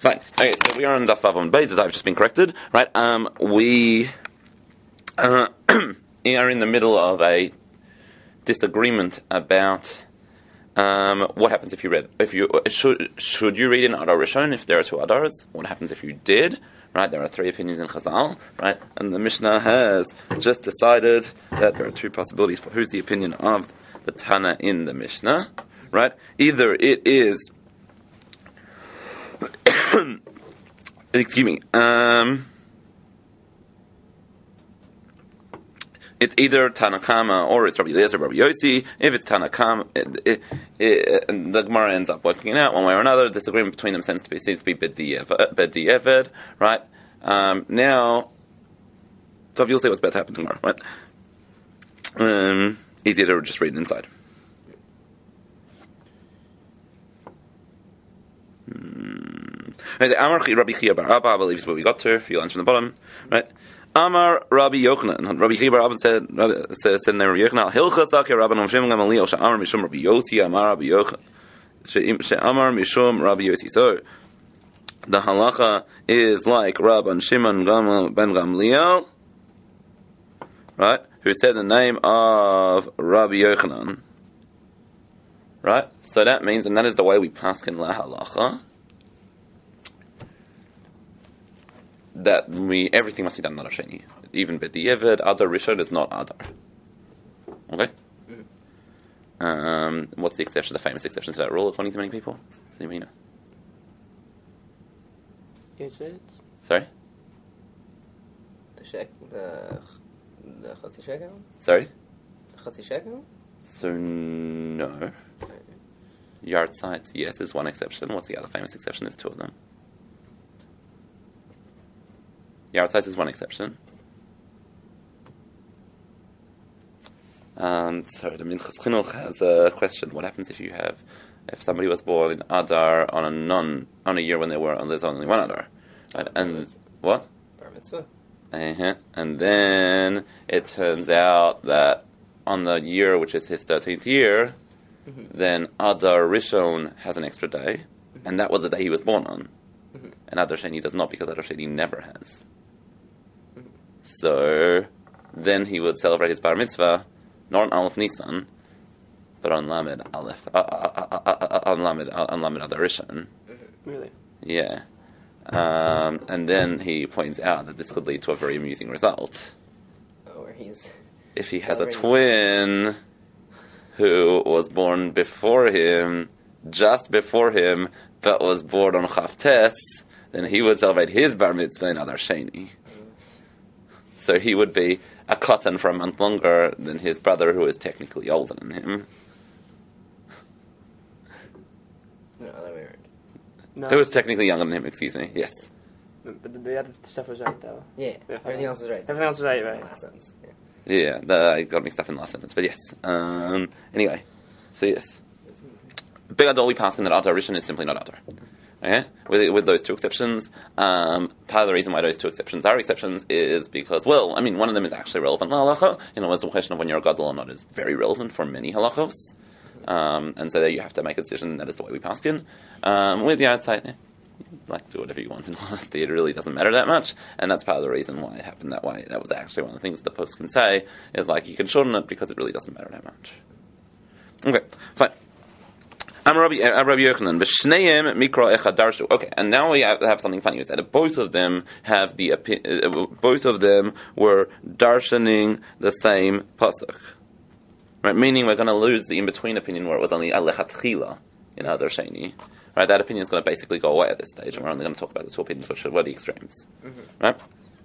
Fine. Okay, so we are on Daf Vav on Beis, as I've just been corrected, right? We are in the middle of a disagreement about what happens if you should you read in Adar Rishon if there are two Adars? What happens if you did? Right, there are three opinions in Chazal, right? And the Mishnah has just decided that there are two possibilities for who's the opinion of the Tana in the Mishnah, right? Either it is excuse me. It's either Tanakama or it's Rabbi Eliezer, Rabbi Yossi. If it's Tanakama, the Gemara ends up working it out one way or another. The disagreement between them seems to be B'di'eved, right? Now, so you'll see what's about to happen tomorrow, right? Easier to just read it inside. The Amar Rabbi Chia bar Abba, I believe is what we got to. A few lines from the bottom, right? Amar Rabbi Yochanan. Rabbi Chia bar Abba said in there, Rabbi Yochanan, Hilchas Akeh Rabbanon Shem Gamaliel She'amar Mishum Rabbi Yossi Amar Rabbi Yochanan She'amar Mishum Rabbi Yossi. So the halacha is like Rabban Shimon ben Gamliel, right? Who said the name of Rabbi Yochanan, right? So that means, and that is the way we paskin la halacha, that everything must be done Adar Sheni. Even B'di'eved, Adar Rishon is not Adar. Okay? What's the exception, the famous exception to that rule, according to many people? Does anybody know? Sorry? The Chatzi Shekel? Sorry? The Chatzi Shekel? So, no. Yard sites, yes, is one exception. What's the other famous exception? There's two of them. Yard sites is one exception. So the Minchas Chinuch has a question: what happens if somebody was born in Adar on a year when there's only one Adar, right? And what? Bar mitzvah. And then it turns out that on the year which is his 13th year, then Adar Rishon has an extra day, and that was the day he was born on, and Adar Sheni does not, because Adar Sheni never has. So then he would celebrate his bar mitzvah not on Aleph Nisan, but on Lamed Aleph, on Lamed Adar Rishon. Really? Yeah. And then he points out that this could lead to a very amusing result. If he has a twin who was born before him, just before him, but was born on Chavtes, then he would celebrate his bar mitzvah in Adar Sheni. So he would be a katan for a month longer than his brother, who is technically older than him. No, that way around. No. Who is technically younger than him, excuse me, yes. But the other stuff was right, though. Yeah, everything else is right. Everything else was right. Last sentence. Yeah, I got mixed up in the last sentence, but yes. Anyway, so yes. Big Adol, we pass in that Adar Rishon is simply not Adar. Okay? With those two exceptions, part of the reason why those two exceptions are exceptions is because, well, I mean, one of them is actually relevant in halacha. It's the question of when you're a gadol or not is very relevant for many halachos. And so there you have to make a decision, and that is the way we pass in. With the outside, like, do whatever you want in honesty, it really doesn't matter that much, and that's part of the reason why it happened that way. That was actually one of the things the post can say, is like, you can shorten it because it really doesn't matter that much. Okay, fine. I'm Rabbi Yochanan. V'shneim mikra echad darshu. Okay, and now we have something funny. We said that both of them have both of them were darshaning the same pasuk. Right, meaning we're going to lose the in-between opinion where it was only alechatchila in Adar Sheni. Right, that opinion is going to basically go away at this stage, and we're only going to talk about the two opinions which were the extremes. Right?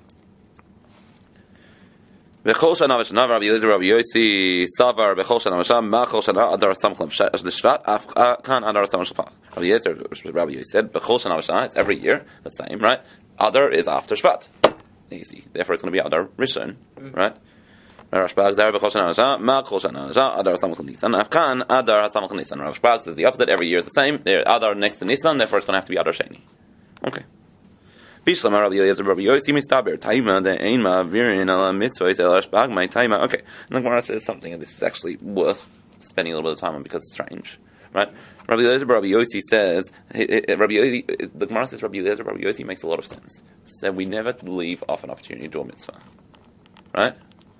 Bechol shana v'shana Rabbi Eliezer Rabbi Yossi Savar Bechol shana v'shana Ma'chol shana Adar Samchlam Shvat Afkan Adar Samchlam. Rabbi Eliezer Rabbi Yossi said Bechol shana v'shana, it's every year the same, right? Adar is after Shvat, easy. Therefore, it's going to be Adar Rishon, right? Rashbag Zar Bechol shana v'shana Ma'chol shana v'shana Adar Samchlam Nisan Afkan Adar Samchlam Nisan. Rashbag says the opposite. Every year is the same. There Adar next to Nisan. Therefore, it's going to have to be Adar Sheni. Okay. Bishlam Rabbi Eliezer Rabbi Yossi mistaber taima de einma virin ala mitzvahs el ashbag my taima. Okay, and the Gemara says something, and this is actually worth spending a little bit of time on because it's strange. right? Rabbi Eliezer Rabbi Yossi says, the Gemara says Rabbi Eliezer Rabbi Yossi makes a lot of sense. So we never leave off an opportunity to do a mitzvah, right?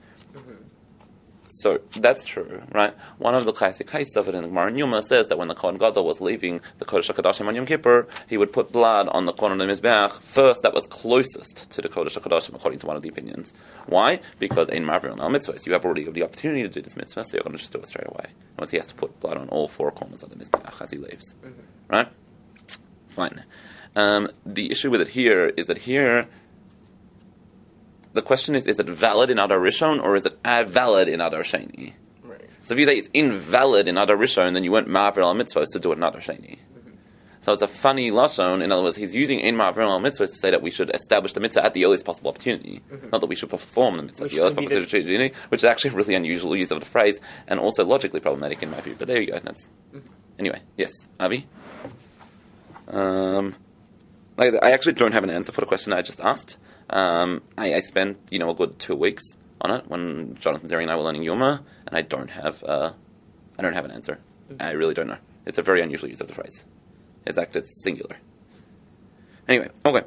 So that's true, right? One of the classic cases of it in the Gemara in Yuma says that when the Kohen Gadol was leaving the Kodesh HaKadoshim on Yom Kippur, he would put blood on the corner of the Mizbeach first that was closest to the Kodesh HaKadoshim, according to one of the opinions. Why? Because in Ma'avir al mitzvahs, you have already got the opportunity to do this mitzvah, so you're going to just do it straight away. Once he has to put blood on all four corners of the Mizbeach as he leaves, right? Fine. The issue with it here is that here, the question is it valid in Adar Rishon or is it valid in Adar Sheni? Right. So if you say it's invalid in Adar Rishon, then you weren't Ma'avir al mitzvahs to do it in Adar Sheni. So it's a funny lashon. In other words, he's using in Ma'avir al mitzvahs to say that we should establish the mitzvah at the earliest possible opportunity, not that we should perform the mitzvah at the earliest possible opportunity, which is actually a really unusual use of the phrase and also logically problematic in my view. But there you go. Anyway, yes, Avi. I actually don't have an answer for the question I just asked. I spent, a good 2 weeks on it when Jonathan Zeri and I were learning Yuma, and I don't have an answer. I really don't know. It's a very unusual use of the phrase. It's singular. Anyway, okay.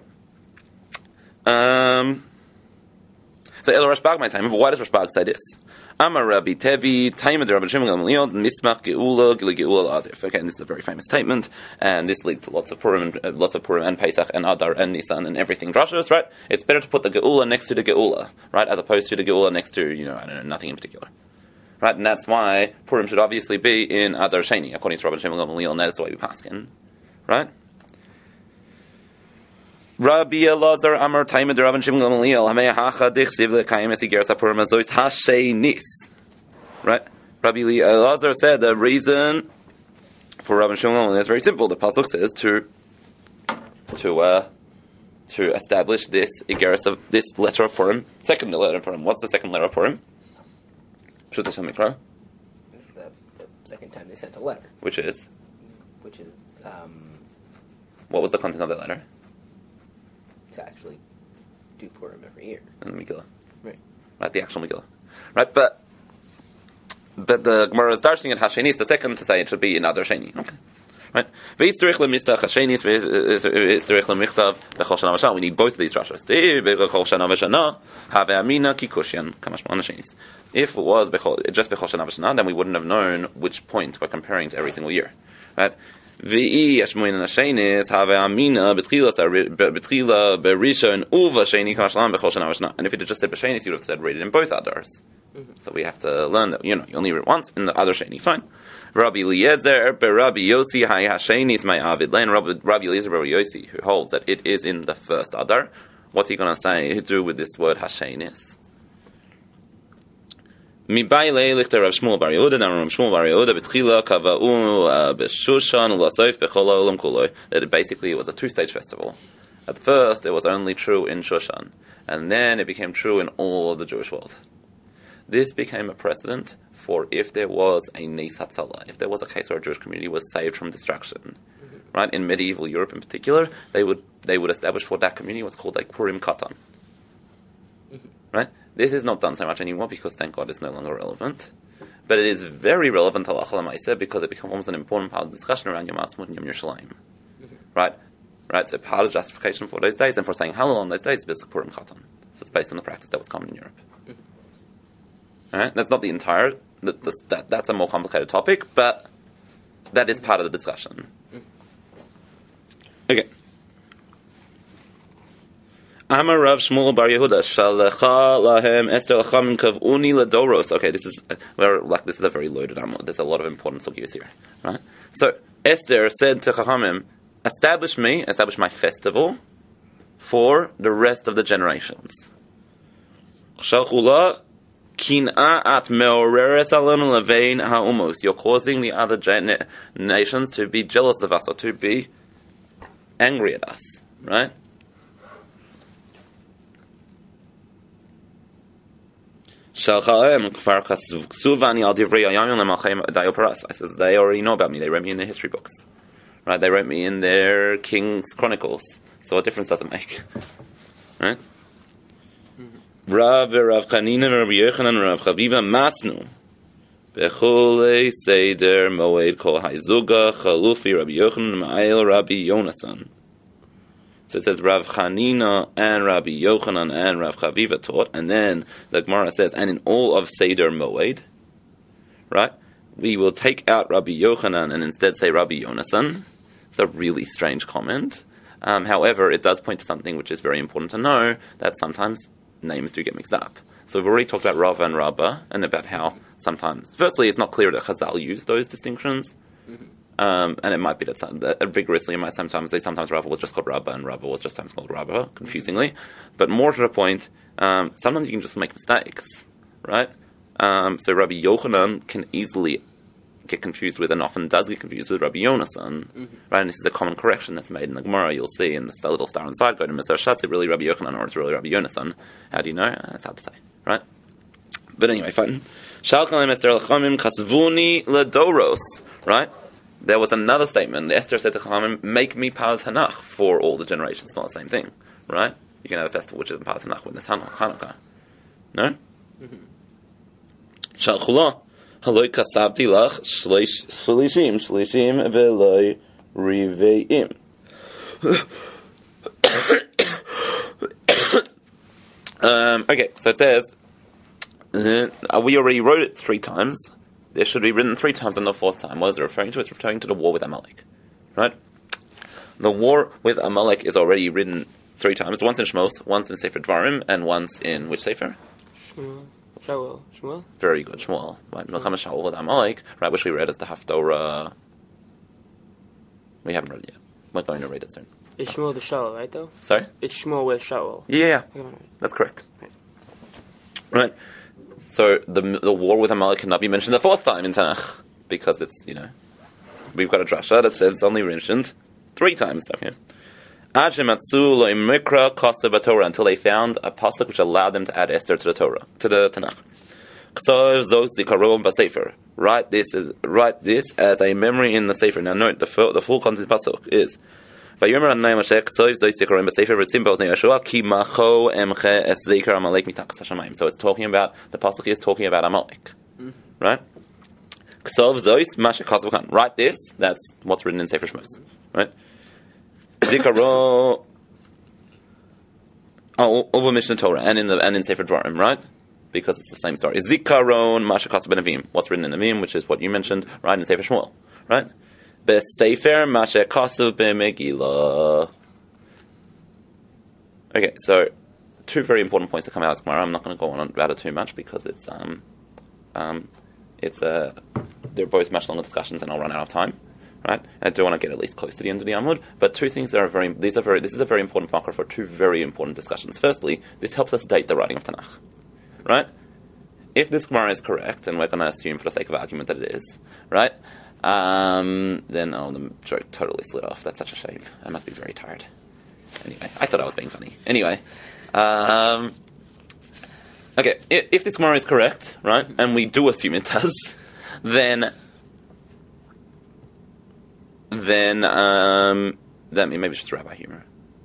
So El Rashbag my time. But why does Rashbag say this? Amar Rabbi Tevi, Taima de Rabbi Shimon Gamliel, Mismach Geula, Gili Geula Adif. Again, this is a very famous statement, and this leads to lots of Purim and Pesach and Adar and Nisan and everything drashos, right? It's better to put the Geula next to the Geula, right, as opposed to the Geula next to, nothing in particular. Right, and that's why Purim should obviously be in Adar Sheni, according to Rabbi Shimon Gamliel, and that's the way we pass in, right? Rabbi Elazar Amar Taima de Rabbi Shimon Gamliel Hamei Hacha Dichsiv Lekayim Esigeres HaPurim Azois Hashenis. Right? Rabbi Elazar said the reason for Rabbi Shimon Gamliel is very simple. The pasuk says to establish this Igeres of this letter of Purim, second letter of Purim. What's the second letter of Purim? Pshut Hashem Mikra. It's the second time they sent a letter. Which is? What was the content of that letter? To actually do Purim every year. And the Megillah. Right, the actual Megillah. Right, but the Gemara is darshaning at Hasheni is the second to say it should be in Adar Sheni. Okay. Right? We need both of these drashas. If it was just Bechol Shana V'Shana, then we wouldn't have known which point we're comparing to every single year. Right? And if it had just said B'Shenis, you would have said read it in both Adars. So we have to learn that, you only read it once in the Adar Sheni. Fine. Rabbi Eliezer, Rabbi Yossi, Hashenis, my Avid. Rabbi Eliezer, Rabbi Yossi, who holds that it is in the first Adar. What's he going to say? Do with this word Hashenis? Mibayle lichter Rav Shmuel Bar Yehuda, Rav Shmuel Bar Yehuda betchila kava'u b'Shushan u'lasayf b'chol ha'olam kuloi. That basically it was a two-stage festival. At first, it was only true in Shushan, and then it became true in all of the Jewish world. This became a precedent for if there was a Nes Hatzalah, if there was a case where a Jewish community was saved from destruction. Right, in medieval Europe in particular, they would establish for that community what's called a Purim Katan. Right. This is not done so much anymore because, thank God, it's no longer relevant. But it is very relevant to Halacha L'Maaseh because it becomes an important part of the discussion around Yom Ha'atzmaut and Yom Yerushalayim. Right? So part of justification for those days and for saying Hallel on those days is Purim Katan. So it's based on the practice that was common in Europe. Right? That's not the entire... That's a more complicated topic, but that is part of the discussion. Okay. Amar Rav Shmuel Bar Yehuda Shalecha Lahem Esther Lachamim Kavuni Ladoros. Okay, this is a very loaded Amar. There's a lot of important sugyos here, right? So Esther said to Chachamim, establish my festival for the rest of the generations. Shalchula Kin'a at meoreres alonu levein ha'umos. You're causing the other nations to be jealous of us or to be angry at us, right? I says they already know about me. They wrote me in their history books, right? They wrote me in their King's Chronicles. So what difference does it make, right? Rav Chanina, Rav Yochanan, Rav Chaviva Masnu Bechule Seder Moed Kol Haizuga Chalufi Rabbi Yochanan Ma'il Rabbi Yonasan. So it says Rav Chanina and Rabbi Yochanan and Rav Chaviva taught, and then the Gemara says, and in all of Seder Moed, right, we will take out Rabbi Yochanan and instead say Rabbi Yonasan. It's a really strange comment. However, it does point to something which is very important to know, that sometimes names do get mixed up. So we've already talked about Rava and Rabbah, and about how sometimes, firstly, it's not clear that Chazal use those distinctions. And it might be that vigorously, they sometimes Rava was just called Rabbah and Rabbah was just sometimes called Rabbah, confusingly. But more to the point, sometimes you can just make mistakes, right? So Rabbi Yochanan can easily get confused with, and often does get confused with, Rabbi Yonasan, right? And this is a common correction that's made in the Gemara. You'll see in the little star on the side, go to Mr. Shatz, really Rabbi Yochanan or it's really Rabbi Yonasan. How do you know? It's hard to say, right? But anyway, fine. Right? There was another statement. Esther said to Chachamim, make me Paras Hanach for all the generations. It's not the same thing, right? You can have a festival which isn't Paras Hanach when it's Hanukkah. No? Shalchula, haloi kasavti lach shlishim veloi riveim. Okay, so it says, we already wrote it 3 times. It should be written 3 times and the 4th time. What is it referring to? It's referring to the war with Amalek. Right? The war with Amalek is already written 3 times. Once in Shmos, once in Sefer Dvarim, and once in which Sefer? Shmuel. Very good, Shmuel. Right, Milchama Shaul with Amalek, right, which we read as the Haftorah. We haven't read it yet. We're going to read it soon. It's Shmuel the Shaul, right, though? Sorry? It's Shmuel with Shaul. Yeah. That's correct. Right. So the war with Amalek cannot be mentioned the 4th time in Tanakh, because it's, we've got a drasha that says it's only mentioned 3 times. Okay. Until they found a pasuk which allowed them to add Esther to the Torah, to the Tanakh. Write this as a memory in the Sefer. Now note, the full content of the pasuk is, so it's talking about, the pasuk is talking about Amalek. Right? Write this, that's what's written in Sefer Shmos. Right? Over Mishnah Torah and in Sefer Dvarim, right? Because it's the same story. Zikaron Mashakasav Benavim. What's written in the Nevi'im, which is what you mentioned, right? In Sefer Shmuel, right? Besefer Mashakasav B'Megillah. Okay, so 2 very important points that come out of Gemara. I'm not going to go on about it too much because they're both much longer discussions and I'll run out of time. Right? I do want to get at least close to the end of the Amud, but 2 things that are this is a very important marker for 2 very important discussions. Firstly, this helps us date the writing of Tanakh. Right? If this Gemara is correct, and we're going to assume for the sake of argument that it is, right? Then, the joke totally slid off. That's such a shame. I must be very tired. Anyway, I thought I was being funny. Anyway, okay, if this Gemara is correct, right, and we do assume it does, then maybe it's just rabbi humor.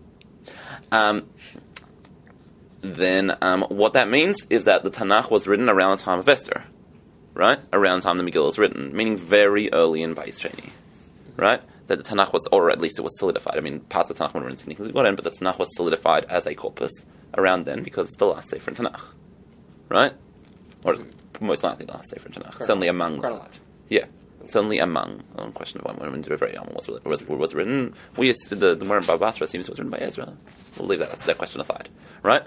What that means is that the Tanakh was written around the time of Esther, right? Around the time the Megillah was written, meaning very early in Bais Sheni, right? That the Tanakh was, or at least it was solidified. I mean, parts of the Tanakh were written significantly, but the Tanakh was solidified as a corpus around then because it's the last Sefer in Tanakh, right? Or most likely the last Sefer in Tanakh. Certainly among chronological. Yeah. Certainly among, on question of when very young was written. The Gemara in Baba Basra seems it was written by Ezra. We'll leave that question aside, right?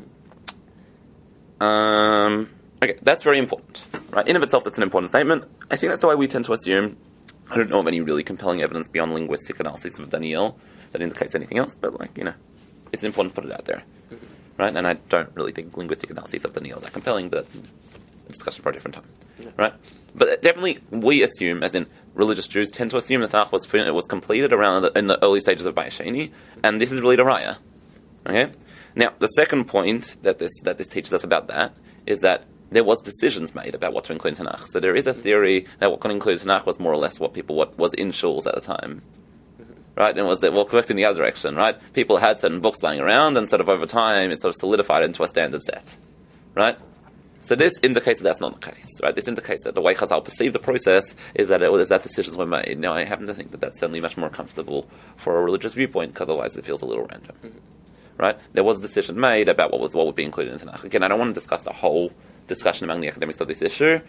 Okay, that's very important, right? In of itself, that's an important statement. I think that's the way we tend to assume. I don't know of any really compelling evidence beyond linguistic analysis of Daniel that indicates anything else, but it's important to put it out there, right? And I don't really think linguistic analysis of Daniel is that compelling, but a discussion for a different time, right? But definitely, we assume, as in religious Jews, tend to assume that Tanakh was completed around in the early stages of Bais Sheni, and this is really the Raya. Okay. Now, the second point that this teaches us about that is that there was decisions made about what to include in Tanakh. So there is a theory that what could include Tanakh was more or less what was in shuls at the time, right? And was that correct in the other direction, right? People had certain books lying around, and sort of over time, it sort of solidified into a standard set, right? So this indicates that that's not the case, right? This indicates that the way Chazal perceive the process is that decisions were made. Now, I happen to think that that's certainly much more comfortable for a religious viewpoint, because otherwise it feels a little random, right? There was a decision made about what would be included in Tanakh. Again, I don't want to discuss the whole discussion among the academics of this issue.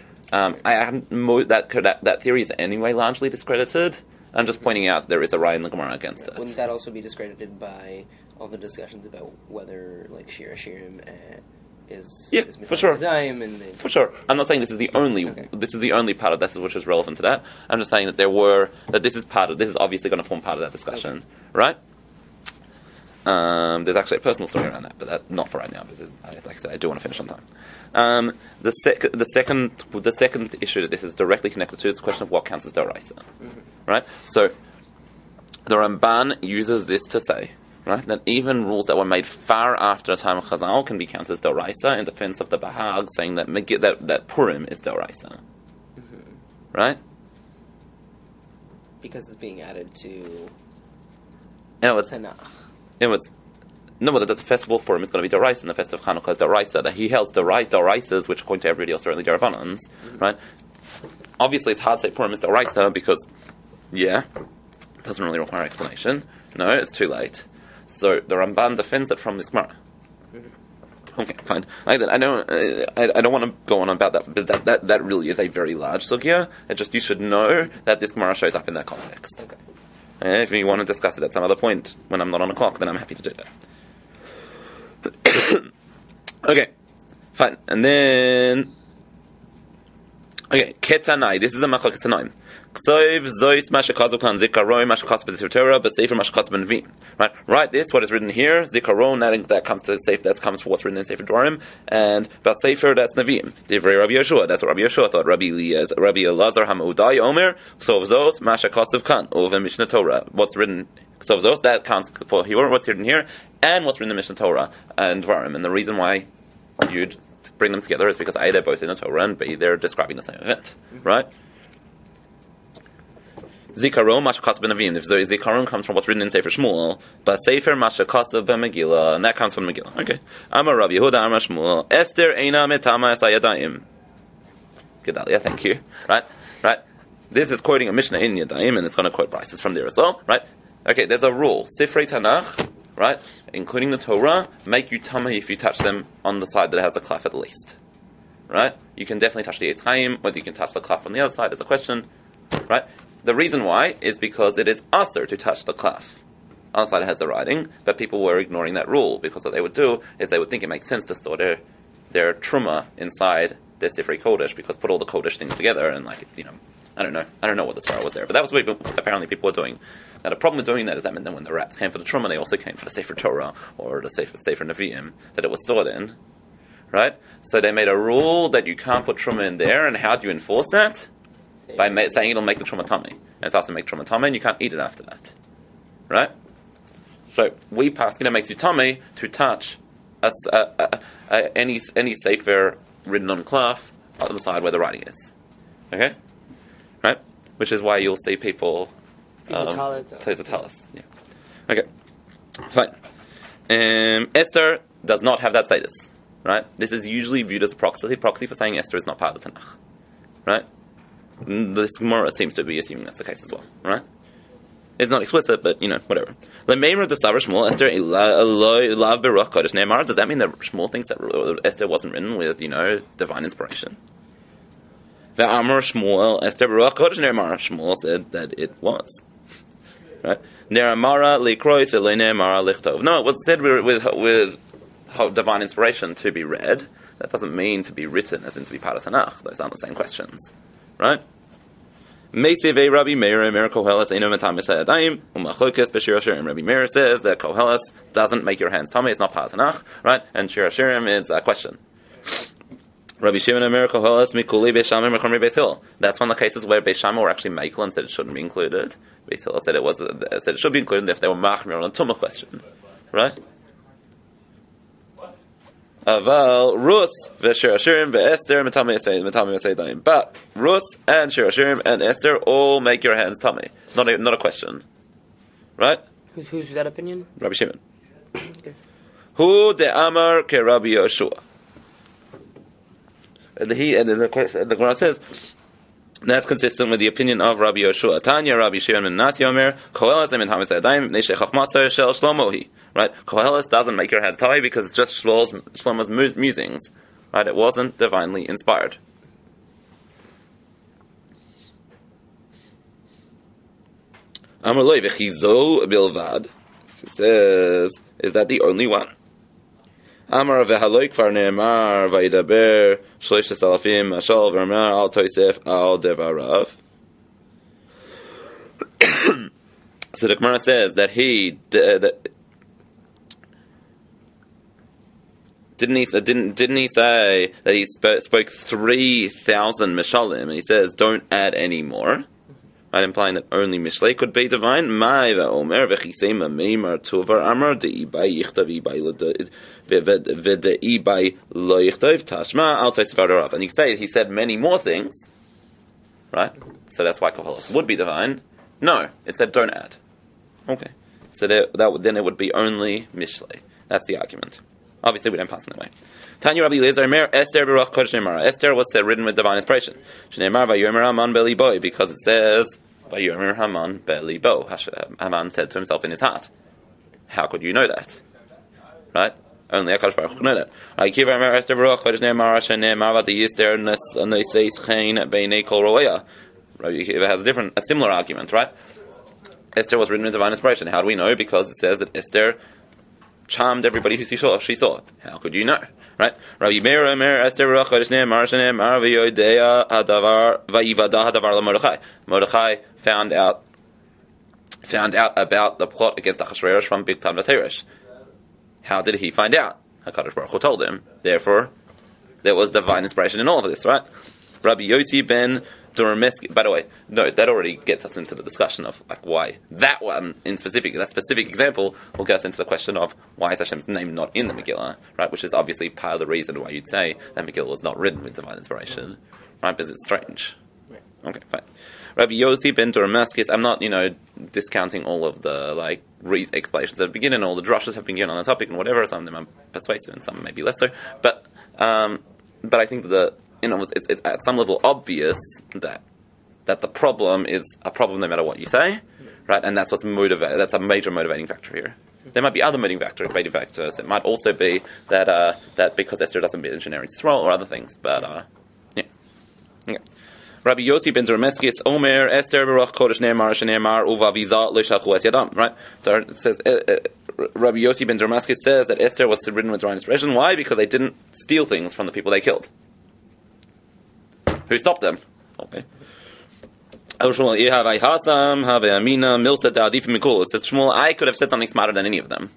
That theory is anyway largely discredited. I'm just pointing out there is a raya in the Gemara against it. Wouldn't that also be discredited by all the discussions about whether, like, Shir Hashirim is for sure. For sure. I'm not saying this is the only part of this which is relevant to that. I'm just saying that this is obviously going to form part of that discussion, right? There's actually a personal story around that, but that's not for right now, because like I said, I do want to finish on time. The second issue that this is directly connected to is the question of what counts as Doraisa. Right? So the Ramban uses this to say, right, that even rules that were made far after the time of Chazal can be counted as Doraisa in defense of the Bahag, saying that Purim is Doraisa. Right? Because it's being added to Tanakh. But the festival of Purim is going to be Doraisa, and the festival of Hanukkah is Doraisa. That he held Doraisas, which according to everybody else are only Darabanans, right? Obviously, it's hard to say Purim is Doraisa because, it doesn't really require explanation. No, it's too late. So the Ramban defends it from this Gemara. Okay, fine. I don't want to go on about that, but that really is a very large sugya. You should know that this Gemara shows up in that context. Okay. And if you want to discuss it at some other point when I'm not on a clock, then I'm happy to do that. Okay, fine. And then, Ketanai. This is a machlokes tanaim. Ksoiv zois mashakazu kan zikaron mashakazu b'Torah b'sefer mashakazu b'Nevim. Right, write this. What is written here? Zikaron that comes to sefer. That comes for what's written in Sefer Dvarim, and b'sefer that's Nevim. Divrei Rabbi Yeshua. That's what Rabbi Yeshua thought. Rabbi Elazar Hamadai Omer. Ksoiv zos mashakazu kan over Mishnah Torah. What's written? Ksoiv zos that counts for here. What's written here, and what's written in Mishnah Torah and Dvarim. And the reason why you'd bring them together is because A, they're both in the Torah, and B, they're describing the same event. Right? Zikaron mashakasav b'Nevim. If Zikaron comes from what's written in Sefer Shmuel, but Sefer mashakasav b'Megillah, and that comes from Megillah. Okay. Amar Rabbi Yehuda, Amar Shmuel. Esther eina metama es hayadayim. Gedalia, thank you. Right. This is quoting a Mishnah in Yadayim, and it's going to quote Bryce from there as well. Right. Okay. There's a rule. Sifrei Tanakh, right, including the Torah, make you tamah if you touch them on the side that has a klaf at least. Right. You can definitely touch the Eitz Chaim. Whether you can touch the klaf on the other side is a question. Right. The reason why is because it is usher to touch the klaf. On the side it has the writing, but people were ignoring that rule, because what they would do is they would think it makes sense to store their truma inside their Sifrei Kodesh, because put all the Kodesh things together, and I don't know what the story was there, but that was what apparently people were doing. Now the problem with doing that is that meant that when the rats came for the truma, they also came for the Sefer Torah, or the Sefer Nevi'im, that it was stored in. Right? So they made a rule that you can't put truma in there, and how do you enforce that? By saying it'll make the truma tummy, and it's also make truma tummy, and you can't eat it after that, right? So we pass it makes you tummy to touch any sefer written on cloth on the side where the writing is, okay, right? Which is why you'll see people talis, yeah, okay, fine. Esther does not have that status, right? This is usually viewed as a proxy for saying Esther is not part of the Tanakh, right? This Gemara seems to be assuming that's the case as well, right? It's not explicit, but whatever. Does that mean that Shmuel thinks that Esther wasn't written with divine inspiration? The Amar Shmuel Esther Baruch Kodesh Ne'emar. Shmuel said that it was, right? Ne'emara likrois v'lo ne'emara lichtov. No, it was said with divine inspiration to be read. That doesn't mean to be written, as in to be part of Tanakh. Those aren't the same questions. Right? Meisivei Rabbi Meir Koheles Eino Matam Yisayadayim Umachokes B'Shir Hashirim. Rabbi Meir says that Koheles doesn't make your hands tummy. It's not part of Tanakh, right? And Shir Hashirim is a question. Rabbi Shimon Omer Koheles Mikuli Beishamim Mechomri Beis Hillel. That's one of the cases where Beis Shammai were actually Meikel and said it shouldn't be included. Beis Hillel said it should be included if they were Machmir on a Tumah question, right? Aval Rus v'Shir Hashirim v'Esther Matami Yasei. But Rus and Shir Hashirim and Esther all make your hands tummy. Not a question, right? Who's that opinion? Rabbi Shimon. Hu de Amar ke Rabbi Yoshua. and the Gemara says that's consistent with the opinion of Rabbi Yoshua. Tanya, Rabbi Shimon ben Nasi Omer, Koheles emin tamis adayim neishei chachmatzer shel Shlomohi. Right? Koheles doesn't make your head tie because it's just Shlomo's musings. Right? It wasn't divinely inspired. Amar loy v'chizo bilvad. It says, is that the only one? Amar v'haloi kvar ne'emar v'yidaber shloishes alafim ashal v'amar al toisef al devarav. So the Gemara says that didn't he say that he spoke 3,000 mishalim? And he says, don't add any more. Right, implying that only Mishlei could be divine. Omer v'chisema meimar tovar amar de'ibai yichtav v'de'ibai lo yichtav tashma al toisef. And you say he said many more things, right? So that's why Koheles would be divine. No, it said don't add. Okay, so then it would be only Mishlei. That's the argument. Obviously, we don't pass in that way. Tanya Rabbi Eliezer Mer Esther Baruch Kodesh Ne'emar. Esther was written with divine inspiration. Shne'emar Vayomer Haman Belibo, because it says Vayomer Haman Belibo. Haman said to himself in his heart. How could you know that? Right? Only HaKadosh Baruch Hu could know that. Kiva Mer Esther Baruch Kodesh Ne'emar Shne'emar V'Yister Noiseis Chen Beinei Kol Roya. Rabbi Kiva has a similar argument, right? Esther was written with divine inspiration. How do we know? Because it says that Esther charmed everybody who she saw. How could you know? Right? Rabbi Meir Omer Esther Baruch Kodesh Ne'emar Shne'emar V'Yodea Hadavar V'Yivada Hadavar LaMordechai. Mordechai found out about the plot against Achashverosh from Bigtan V'Teresh. How did he find out? HaKadosh Baruch Hu told him. Therefore, there was divine inspiration in all of this, right? Rabbi Yossi ben Durameski. By the way, no, that already gets us into the discussion of like why that one in specific, that specific example, will get us into the question of why is Hashem's name not in the Megillah, right? Which is obviously part of the reason why you'd say that Megillah was not written with divine inspiration, right? Because it's strange. Okay, fine. Rabbi Yossi ben Durameski. I'm not, discounting all of the explanations that begin and all the drushes have been given on the topic and whatever. Some of them are persuasive and some maybe less so. But I think that it's at some level obvious that the problem is a problem no matter what you say, right? And that's what's that's a major motivating factor here. There might be other motivating factors. It might also be that because Esther doesn't mention Eretz Yisrael or other things, but yeah. Rabbi Yossi ben Durameski Omer Esther Baruch Kodesh Ne'emar Shne'emar Uva Viza Lo Shalchu Es Yadam. Right? It says Rabbi Yossi ben Durameski says that Esther was written with divine inspiration. Why? Because they didn't steal things from the people they killed. Who stopped them? Okay. It says Shmuel, I could have said something smarter than any of them.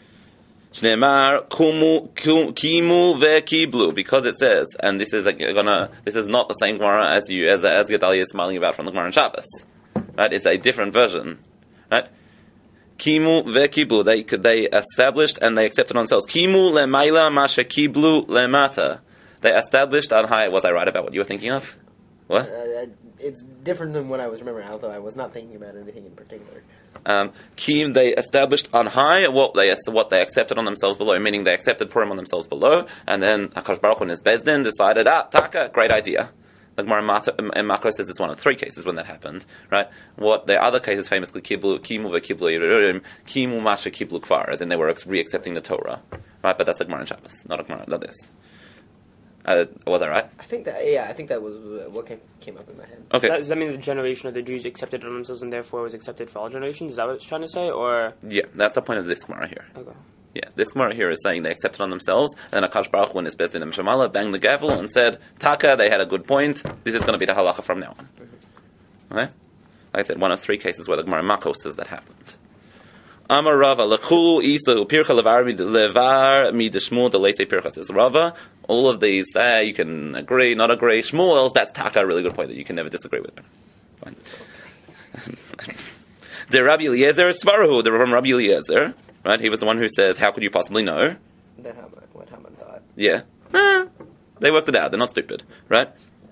Kimu ve'kiblu, because it says, and this is not the same Gemara as Gedalia is smiling about from the Gemara in Shabbos. Right? It's a different version. Right? Kimu ve'kiblu, they established and they accepted on themselves. Kimu le'mayla masha kiblu le'mata. They established on high. Was I right about what you were thinking of? What? It's different than what I was remembering, although I was not thinking about anything in particular. They established on high what they accepted on themselves below, meaning they accepted Purim on themselves below, and then HaKadosh Baruch Hu and his Bezdin decided, Taka, great idea. The Gemara in Makos says it's one of 3 cases when that happened, right? What the other cases famously, Kimu ve'kiblu, Kimu masha kiblu kvar, as in they were re-accepting the Torah, right? But that's a Gemara in Shabbos, not a Gemara, not this. Was I right? I think that was what came up in my head. Okay. Does that mean the generation of the Jews accepted it on themselves and therefore was accepted for all generations? Is that what it's trying to say? Or yeah, that's the point of this Gemara here. Okay. Yeah, this Gemara here is saying they accepted on themselves, and then HaKadosh Baruch Hu and his Bezdin and Shemala banged the gavel and said, Taka, they had a good point, this is going to be the halacha from now on. Okay? Like I said, one of 3 cases where the Gemara in Makos says that happened. Amar Rava, Lechu Isa Pircha Levar mi Shmuel de Leisei Pircha, says Rava. All of these, you can agree, not agree. Shmuel's, that's Taka, a really good point that you can never disagree with him. Fine. The Rabbi Eliezer Svarahu, the Rabbi Eliezer, right? He was the one who says, how could you possibly know? What Haman thought. Yeah. They worked it out, they're not stupid, right?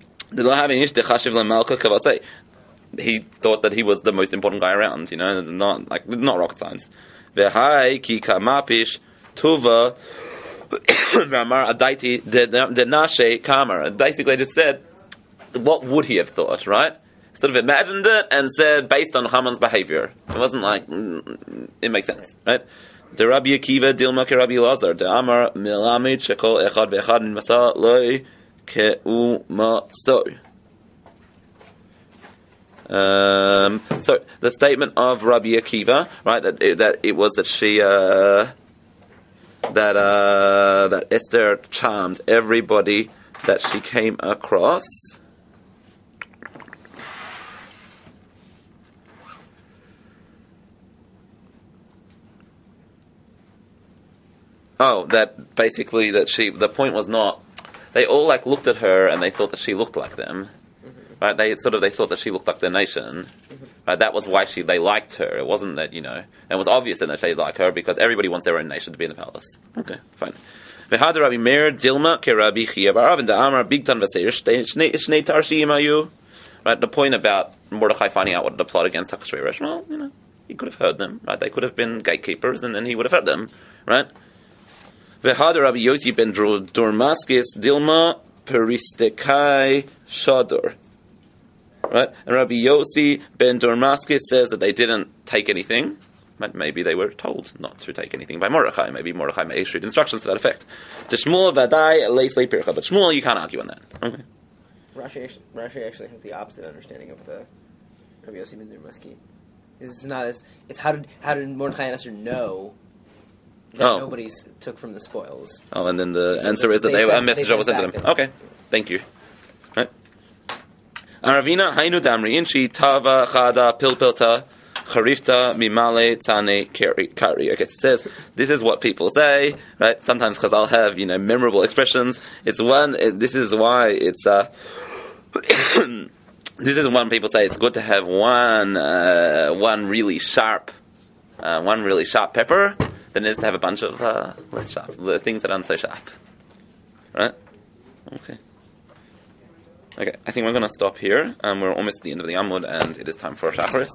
He thought that he was the most important guy around, not rocket science. V'hai ki kamapish tuva Ramar Adaiti Denashe Kamar. Basically, I just said, what would he have thought, right? Sort of imagined it and said, based on Haman's behavior. It wasn't like, it makes sense, right? De Rabbi Akiva Dilma ke Rabbi Lazar. De Amar Milamid Shekol Echad Ve'echad Masa Loi Ke'uma So. So the statement of Rabbi Akiva, right, that it was that she that Esther charmed everybody that she came across. Oh, that basically that the point was not, they all like looked at her and they thought that she looked like them. Right, they thought that she looked like their nation. Right, that was why they liked her. It wasn't that, it was obvious that they liked her because everybody wants their own nation to be in the palace. Okay, fine. V'had Rabbi Meir Dilma ke Rabbi Chia bar Rav and Amar Bigtan Vaseir Shnei Tarshim Ayu. Right, the point about Mordechai finding out what the plot against Achashverosh. Well, he could have heard them. Right, they could have been gatekeepers, and then he would have heard them. Right. V'had Rabbi Yossi ben Dormaskis Dilma Peristekai Shador. Right? And Rabbi Yossi ben Dormaskis says that they didn't take anything. Maybe they were told not to take anything by Mordechai. Maybe Mordechai may issue instructions to that effect. To Shmuel Vadai Leiflei Pircha. But Shmuel, you can't argue on that. Okay. Rashi actually has the opposite understanding of the Rabbi Yossi ben Dormaski. It's not as it's how did Mordechai and Esther know that nobody took from the spoils? Oh, and then the answer is that a message was sent to them. Okay, thank you. Right. Aravina Hainu Damri Inchi Tava Chada Pilpilta Charifta Mimale Tane Kari. Okay, it says this is what people say, right? Sometimes because I'll have memorable expressions. It's this is why it's this is one people say it's good to have one really sharp pepper than it is to have a bunch of less sharp, the things that aren't so sharp, right? Okay, I think we're going to stop here. We're almost at the end of the Amud, and it is time for Shacharis.